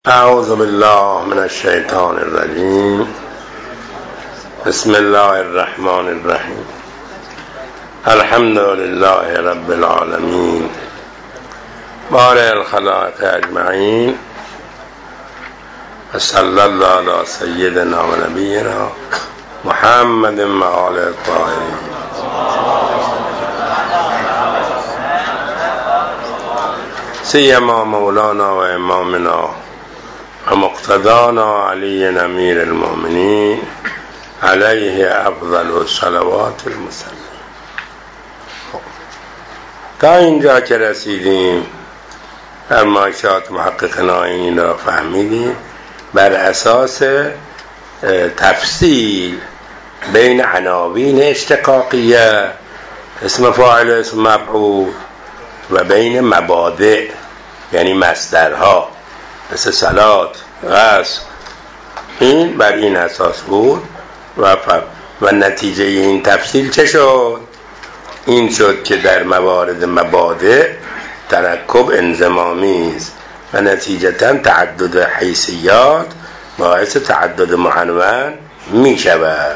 اعوذ بالله من الشیطان الرجیم. بسم الله الرحمن الرحیم. الحمد لله رب العالمین بارئ الخلائق اجمعین و صلی الله علی سیدنا و نبینا محمد و آل الطاهرین. سیما مولانا و امامنا و مقتدانا علی امیر المؤمنین علیه افضل الصلوات المسلمین. تا اینجا که رسیدیم فرمایشات محقق ناینی را فهمیدیم بر اساس تفصیل بین عناوین اشتقاقیه اسم فاعل اسم مفعول و بین مبادئ یعنی مصدرها مثل صلات غسل. این بر این اساس بود و نتیجه این تفصیل چه شد؟ این شد که در موارد مبادئ ترکب انضمامی است و نتیجتا تعدد حیثیات باعث تعدد معنون می شود.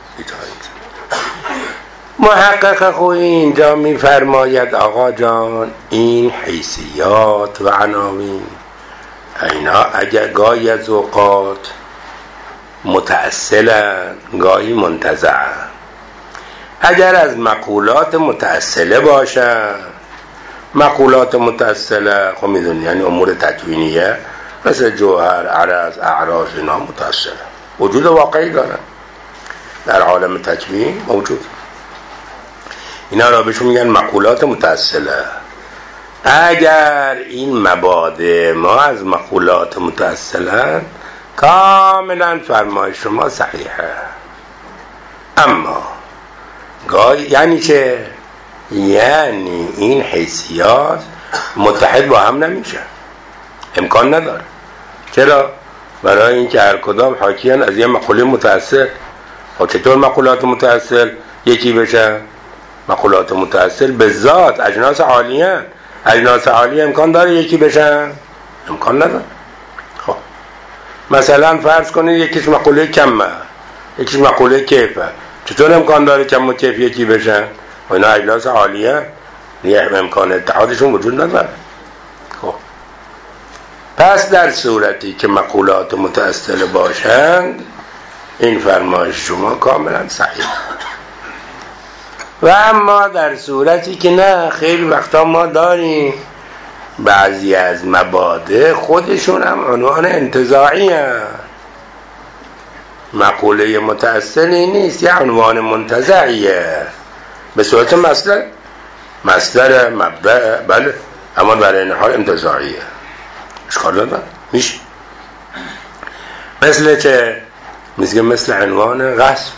محقق خوی اینجا می فرماید آقا جان این حیثیات و عناوین اینا اگر گاهی از اوقات متأصلن گاهی منتزعن. اگر از مقولات متأصله باشن، مقولات متأصله خب میدونی یعنی امور تکوینیه مثل جوهر، عرض، اعراض اینا متأصله وجود واقعی دارن در عالم تکوین موجود. اینا را بهشون میگن مقولات متأصله. اگر این مبادئ ما از مقولات متأصلن کاملا فرمایش شما صحیحه، اما یعنی چه؟ یعنی این حیثیات متحد با هم نمیشه، امکان نداره. چرا؟ برای اینکه هر کدام حاکیان از یه مقوله متأصل. و چطور مقولات متأصل یکی بشه؟ مقولات متأصل به ذات اجناس عالیه، اجناس عالی امکان داره یکی بشن؟ امکان نداره. خب مثلا فرض کنید یکیش مقوله کمه یکیش مقوله کیفه، چطور امکان داره کم و کیف یکی بشن؟ و اینا اجناس عالیه یه امکان اتحادشون وجود نداره. خب پس در صورتی که مقولات متأصل باشند این فرمایش شما کاملا صحیح. و اما در صورتی که نه، خیلی وقتا ما داریم بعضی از مبادئ خودشون هم عنوان انتزاعی هست. مقوله متأصلی نیست، یه عنوان منتزعیه به صورت مصدر مبدأ، بله، اما برای این حال انتزاعیه. اشکال نداره، میشه. مثل عنوان غصب،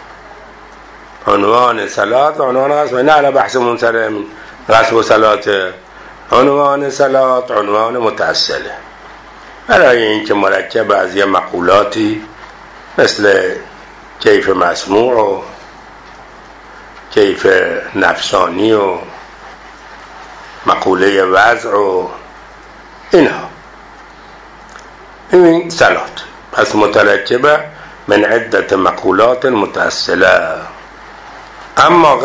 عنوان صلات و عنوان غصب. نه علا بحثمون سر غصب و صلات. عنوان صلات عنوان متأصله برای اینکه مرکب از یه مقولاتی مثل کیف مسموع و کیف نفسانی و مقوله وضع و اینها، این صلات پس مترکبه من عدت مقولات متأصله. اما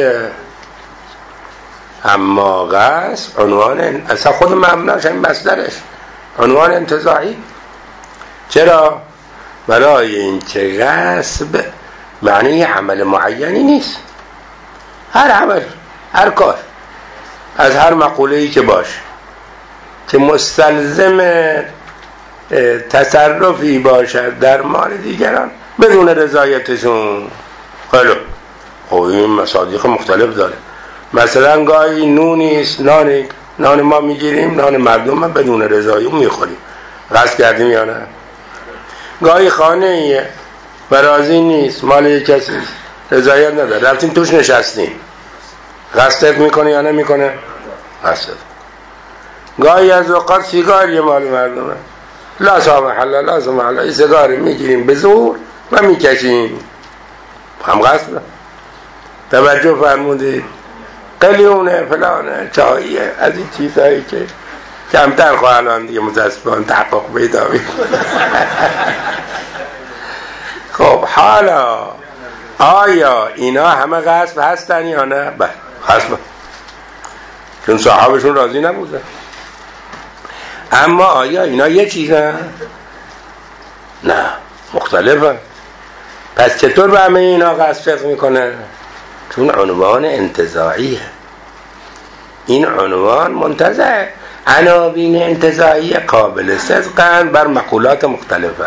غصب عنوان اصلا خود مبناش این مصدرش عنوان انتزاعی. چرا؟ برای اینکه غصب معنی عمل معینی نیست. هر عمل، هر کار از هر مقوله‌ای که باشه که مستلزم تصرفی باشد در مال دیگران بدون رضایتشون، خیلی خب این مصادیق مختلف داره. مثلا گاهی نونیست، نان ما میگیریم، نان مردم بدون رضایی میخوریم، قصد کردیم یا نه؟ گاهی خانه ایه و راضی نیست، مال یک کسی رضایت نداره، رفتیم توش نشستیم، قصدت میکنه یا نمیکنه؟ قصدت. گاهی از اوقات سیگاری مال مردمه، لا سامح الله لا سامح الله، این سیگاری میگیریم به زور و میکشیم، هم قصد. توجه فرمودید؟ قلیونه فلانه چاییه از این چیزهایی که کمتر خواهد الان دیگه متاسفانه تحقق پیدا می‌کنه. خب حالا آیا اینا همه غصب هستن یا نه؟ بله غصب، چون صاحبشون راضی نبوده. اما آیا اینا یه چیزن؟ نه، مختلفن. پس چطور به همه اینا غصب صدق میکنه؟ چون عنوان انتزاعیه. این عنوان منتزع، عناوین انتزاعی قابل صدقن بر مقولات مختلفه.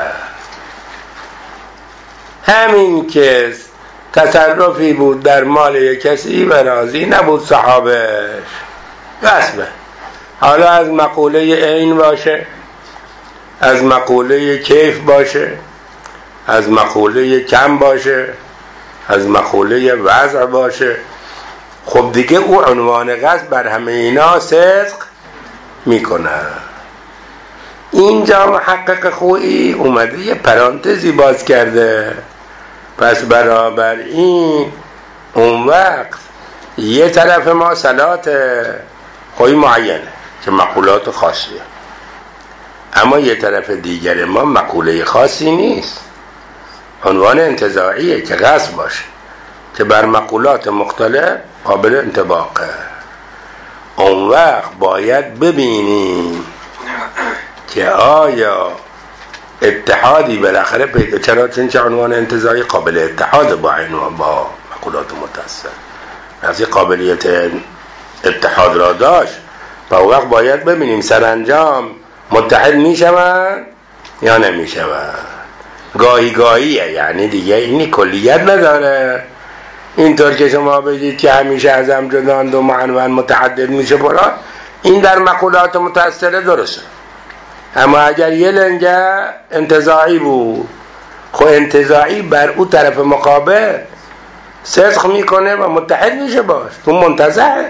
همین که تصرفی بود در مال کسی و راضی نبود صاحبش، غصبه. حالا از مقوله عین باشه، از مقوله کیف باشه، از مقوله کم باشه، از مقوله وضع باشه، خب دیگه او عنوان غصب بر همه اینا صدق میکنه. اینجا محقق خویی اومده یه پرانتزی باز کرده. پس برابر این اون وقت یه طرف ما صلات خویی معینه که مقولات خاصیه، اما یه طرف دیگر ما مقوله خاصی نیست، عنوان انتزاعیه که غصب باشه، که بر مقولات مختلف قابل انطباقه. اون وقت باید ببینیم که آیا اتحادی بالاخره پیدا، چرا؟ چون که عنوان انتزاعی قابل اتحاد با مقولات متصل، از قابلیت اتحاد را داشت، و اون وقت باید ببینیم سرانجام متحد میشوند یا نمیشوند. گاهی گاهیه، یعنی دیگه اینی کلیت نداره. اینطور که شما بگید که همیشه از هم جداند و معنون متعدد میشه برا، این در مقولات متصله درسته. اما اگر یه لنگه انتزاعی بود، خب انتزاعی بر او طرف مقابل صدق میکنه و متحد میشه باش، تو منتزعه.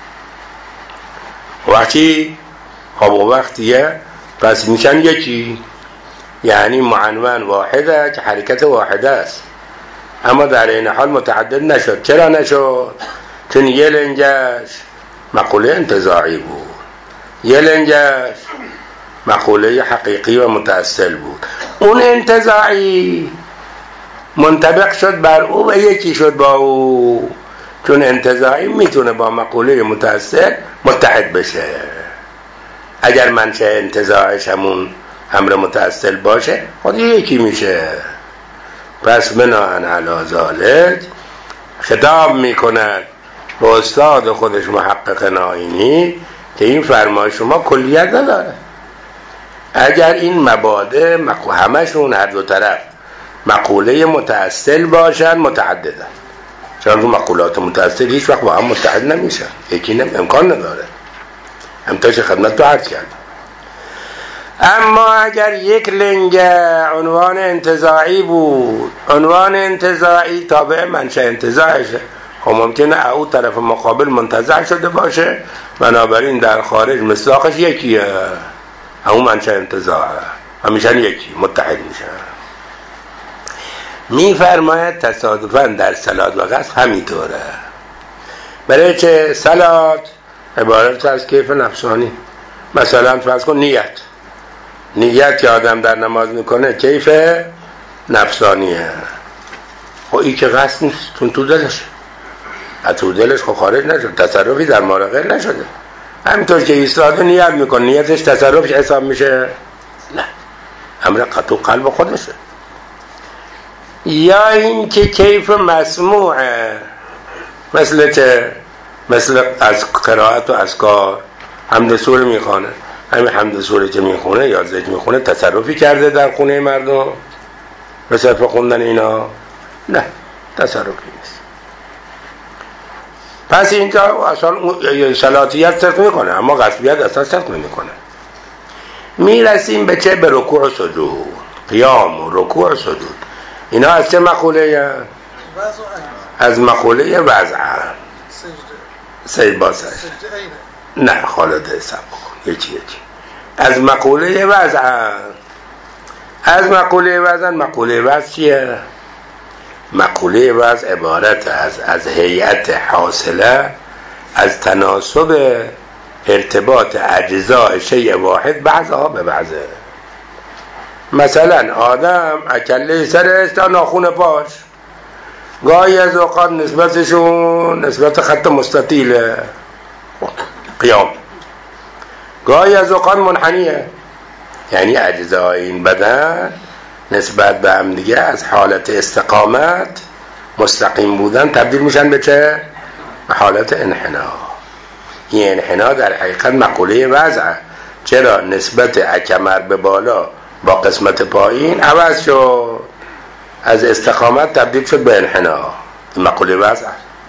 وقتی خب وقتیه پس میشن یکی، یعنی معنون واحده که حرکت واحده است، اما در این حال متعدد نشد. چرا نشد؟ چون یه لنگش مقوله انتزاعی بود، یه لنگش مقوله حقیقی و متأصل بود. اون انتزاعی منطبق شد بر او و یکی شد با او، چون انتزاعی میتونه با مقوله متأصل متحد بشه اگر منشأ انتزاعش همون امر متأصل باشه، خود یکی میشه. پس بناهن علی ذالک خطاب میکند به استاد خودش محقق ناینی که این فرمای شما کلیت نداره. اگر این مبادئ همشون هر دو طرف مقوله متأصل باشن متعددن، چون مقولات متأصل هیچ وقت با هم متحد نمیشن، یکی امکان نداره، امتاش خدمت تو عرض کردم. اما اگر یک لنگ عنوان انتزاعی بود، عنوان انتزاعی تابع منشأ انتزاعشه، خب ممکنه او طرف مقابل منتزع شده باشه، بنابراین در خارج مصداقش یکیه، همون منشأ انتزاعه، همیشه یکی متحد میشن. میفرماید تصادفاً در صلات و غصب همینطوره. برای چه؟ صلات عبارت از کیف نفسانی، مثلا فرض کن نیت که آدم در نماز میکنه کیف نفسانیه. خب این که قصد نیست، چون تو دلش، از تو دلش خب خارج نشد، تصرفی در مال غیر نشده. همینطور که ایستاده نیت میکنه، نیتش تصرفش حساب میشه؟ نه، امر قطع قلب خودشه. یا این که کیف مسموعه، مثل از قرائت و اذکار، حمد سوره میخونه، همین حمد سوره که میخونه یا ذکر میخونه تصرفی کرده در خونه مردم به صرف خوندن اینا؟ نه، تصرفی نیست. پس اینجا اصلا صلاتیت صرف میکنه، اما غصبیت اصلا صرف نمیکنه. میرسیم به چه؟ به رکوع و سجود، قیام و رکوع و سجود. اینا از چه مقوله؟ از مقوله وضع. سجد با سجد نه، خالده سب کن یکی از مقوله وضع. از مقوله وضع. مقوله وضع چیه؟ مقوله وضع عبارت از هیئت حاصله از تناسب ارتباط اجزای شیء واحد بعضها به بعضه. مثلا آدم اکله سرش تا ناخون پاش، گاهی از اوقات نسبتشون نسبت خط مستطیله قیام، گاهی از اوقات منحنیه، یعنی اجزای این بدن نسبت به هم دیگه از حالت استقامت مستقیم بودن تبدیل میشن به چه؟ به حالت انحنا. این انحنا در حقیقت مقوله وضعه. چرا؟ نسبت کمر به بالا با قسمت پایین عوض شد، از استقامت تبدیل شد به انحنا. مقوله وضعه.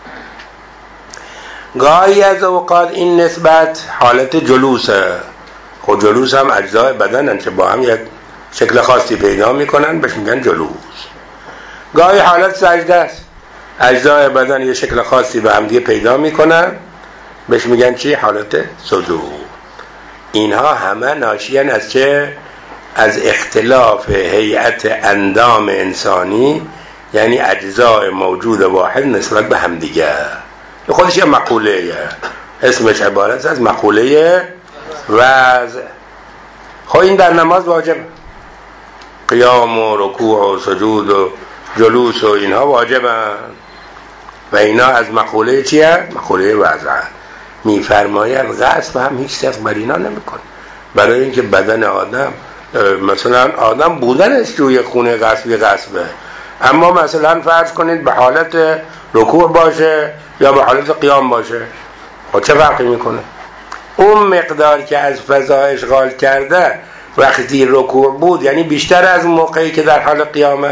گاهی از اوقات این نسبت حالت جلوسه. خود جلوس هم اجزای بدنن که با هم یک شکل خاصی پیدا میکنن، بهش میگن جلوس. گاهی حالت سجده است، اجزای بدن یه شکل خاصی به هم دیگه پیدا میکنن، بهش میگن چی؟ حالت سجود. اینها همه ناشیان از چه؟ از اختلاف هیئت اندام انسانی، یعنی اجزای موجود واحد نسبت به هم دیگه. خودش یه مقوله، اسمش عبارت از مقوله وضع. خب این در نماز واجب، قیام و رکوع و سجود و جلوس و اینها واجبن و اینا از مقوله چیه؟ مقوله وضع. میفرماید غصب هم هیچ صدق بر اینا نمیکنه، برای اینکه بدن آدم، مثلا آدم بودنش توی خونه غصبه، اما مثلا فرض کنید به حالت رکوع باشه یا به حالت قیام باشه، خب چه فرقی میکنه؟ اون مقدار که از فضا اشغال کرده وقتی رکوع بود یعنی بیشتر از موقعی که در حال قیامه.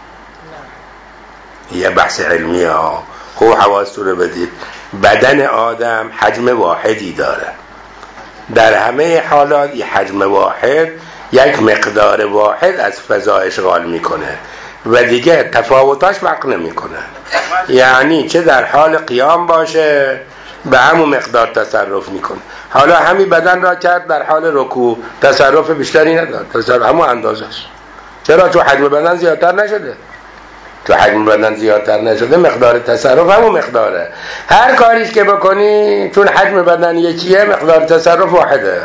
یه بحث علمی ها. خوب حواستون رو بدید. بدن آدم حجم واحدی داره، در همه حالات این حجم واحد یک مقدار واحد از فضا اشغال میکنه و دیگه تفاوتاش فرق نمیکنه. یعنی چه در حال قیام باشه به همون مقدار تصرف میکنه. حالا همین بدن را کرد در حال رکوع، تصرف بیشتری نداره، تصرف همون اندازه است. چرا؟ چون حجم بدن زیادتر نشده. تو حجم بدن زیادتر نشده، مقدار تصرف همون مقداره. هر کاریش که بکنی چون حجم بدن یکیه، مقدار تصرف واحده.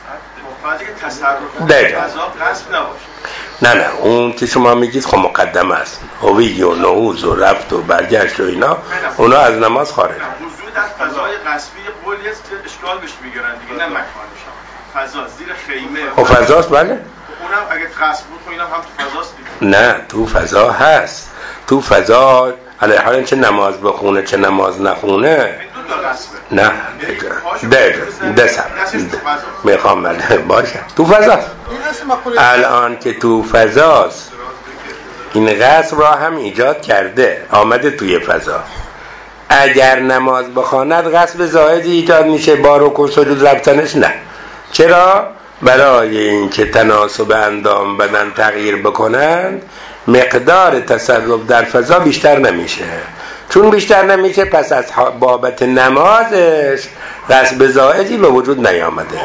نه اون که شما میگید خب مقدمه است، هوی و نهوض و رفت و برگشت و اینا، اونا از نماز خارج. وجود از فضای غصبی قولی است که اشکال بهش میگیرن دیگه، نه مکانش. فضا زیر خیمه خب فضاست، بله. اونم اگه غصب بود خب اینم هم تو فضاست دیگه. نه تو فضا هست، تو فضا علیه حال چه نماز بخونه چه نماز نخونه. نه دسم میخوام باشه تو فضاست. الان که تو فضاست این غصب را هم ایجاد کرده، آمده توی فضا. اگر نماز بخواند غصب زائدی ایجاد میشه با رکوع سجود رفتنش؟ نه. چرا؟ برای اینکه تناسب اندام بدن تغییر بکنند مقدار تصرف در فضا بیشتر نمیشه. چون بیشتر نمیشه پس از بابت نمازش غصب زائدی به وجود نیامده.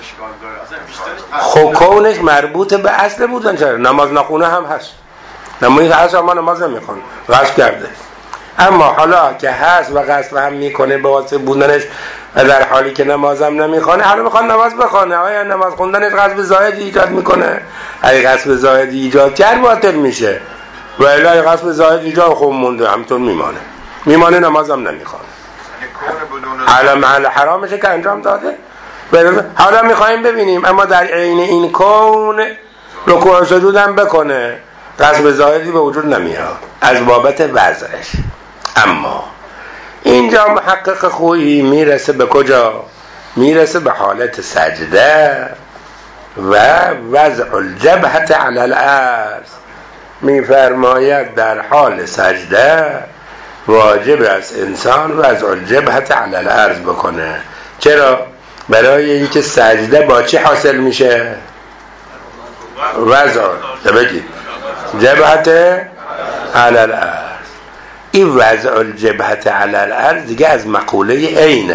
خب کونش مربوط به اصل بودن. چرا؟ نماز نخونه هم هست، نماز هست اما نماز نمیخونه، غصب کرده. اما حالا که هست و غصب هم میکنه به واسه بودنش در حالی که نمازم نمیخونه، حالا میخواد نماز بخونه، آیا نماز خوندنش غصب زائدی ایجاد میکنه؟ اگه غصب زائدی ایجاد کرد باطل میشه، و الا غصب زائدی ایجاد خوب مونده همطور میمانه نمازم نمیخونه. حالا محل حرامشه که انجام داده. حالا میخوایم ببینیم اما در عین این کون رکوع و سجود هم بکنه، غصب زائدی به وجود نمیاد از بابت وضعش. اما اینجا محقق خویی میرسه به کجا؟ میرسه به حالت سجده و وضع الجبهة علی الارض. میفرماید در حال سجده واجب است انسان وضع الجبهة علی الارض بکنه. چرا؟ برای اینکه سجده با چی حاصل میشه؟ وضع بگید جبهة علی الارض. این وضع الجبهة علی الارض دیگه از مقوله اینه.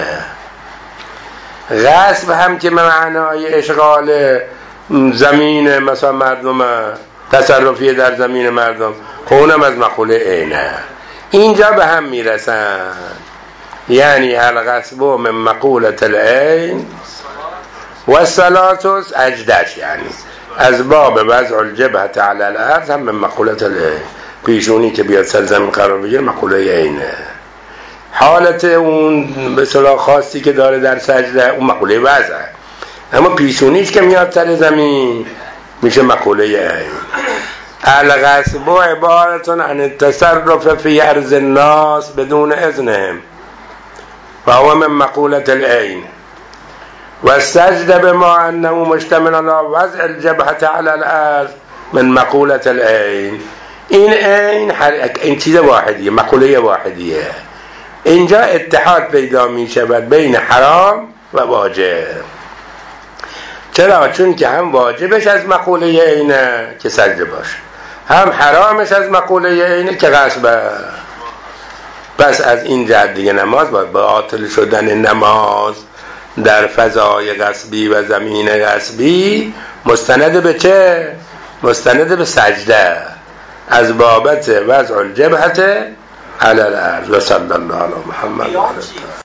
غصب هم که معنای اشغال زمین مثلا مردم، تصرفی در زمین مردم، خونم از مقوله اینه. اینجا به هم میرسن. یعنی الغصب من مقولة العین و الثلاث اجدش، یعنی از باب وضع الجبهة علی الارض هم من مقولة العین، پیشونی که بیاد سر زمین قرار بگیره مقوله عینه. حالت اون به اصطلاح خاصی که داره در سجده اون مقوله وضعه، اما پیشونیش که میاد سر زمین میشه مقوله عین. الغصب عبارة عن التصرف في ارض الناس بدون اذنهم و هو من مقولة العین و السجده بما انه مشتمل على وضع الجبهة على الارض من مقولة العین. این عین این چیز واحدیه، مقوله واحدیه. اینجا اتحاد پیدا می شود بین حرام و واجب. چرا؟ چون که هم واجبش از مقوله عینه که سجده باشه، هم حرامش از مقوله عینه که غصبه. بس از این جهت دیگه نماز باید باطل شدن نماز در فضای غصبی و زمین غصبی مستند به چه؟ مستند به سجده از بابت وضع الجبهة علی الارض. و صلی الله علی محمد.